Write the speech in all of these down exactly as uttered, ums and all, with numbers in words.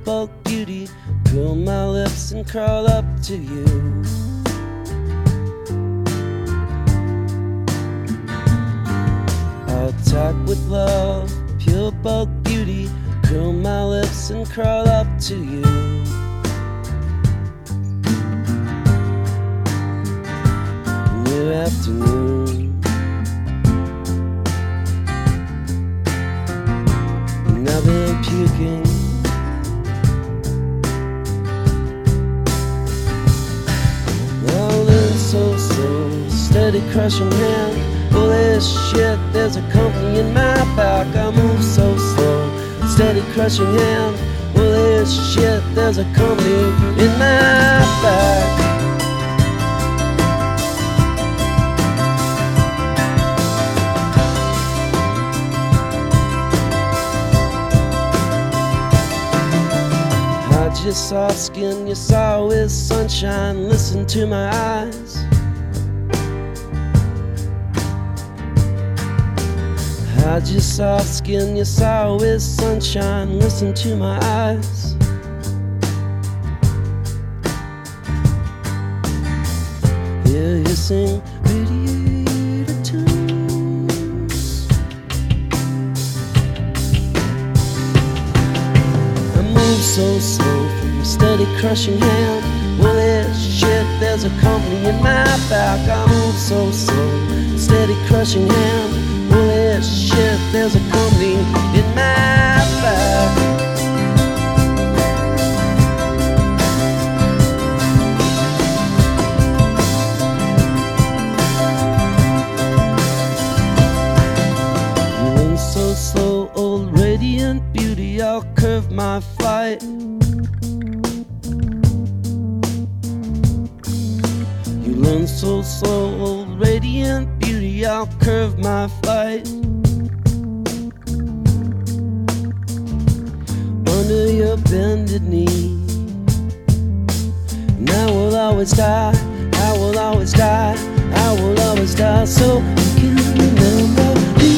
bulk beauty, curl my lips and crawl up to you. I'll talk with love, pure bulk beauty, curl my lips and crawl up to you. New afternoon, and I've been puking. Rolling so slow, steady crushing hand. Holy shit, there's a company in my back. I move so slow, steady crushing hand. Holy shit, there's a company in my back. Hide your soft skin, your sour with sunshine. Listen to my eyes. Hide your soft skin, your sour with sunshine. Listen to my eyes. Hear you sing radiator tunes. I move so slow from your steady crushing hand. Holy shit, there's a company in my back. I move so slow, steady crushing hand. Holy shit, there's a company in my back. You run so slow, old radiant beauty, I'll curve my flight. You run so slow, old radiant beauty, I'll curve my flight. Under your bended knee, and I will always die, I will always die, I will always die, so you can remember me.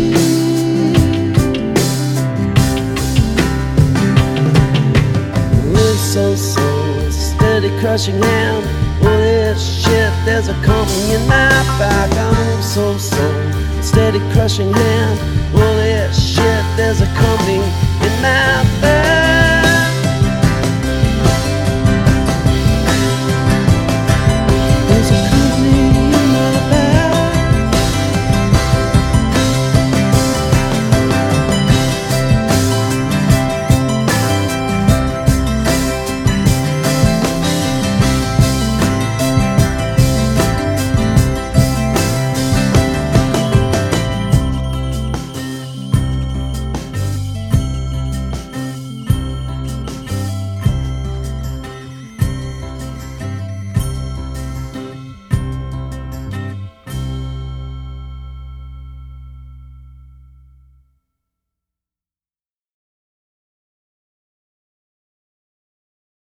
Live so slow, steady crushing hand. Holy shit, there's a company in my back. I move so slow, steady crushing hand. Holy shit, there's a company in my back.